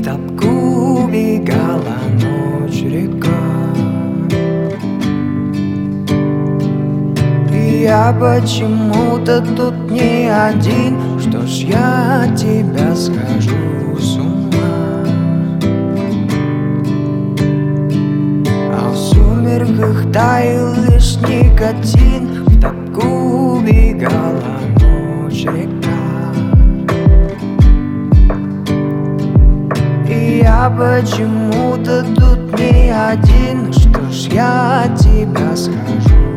топку убегала ночь, река. И я почему-то тут не один. Что ж, я от тебя схожу с ума. А в сумерках таял лишь никотин, в топку убегала ночь, река. И я почему-то тут не один. Что ж, я от тебя схожу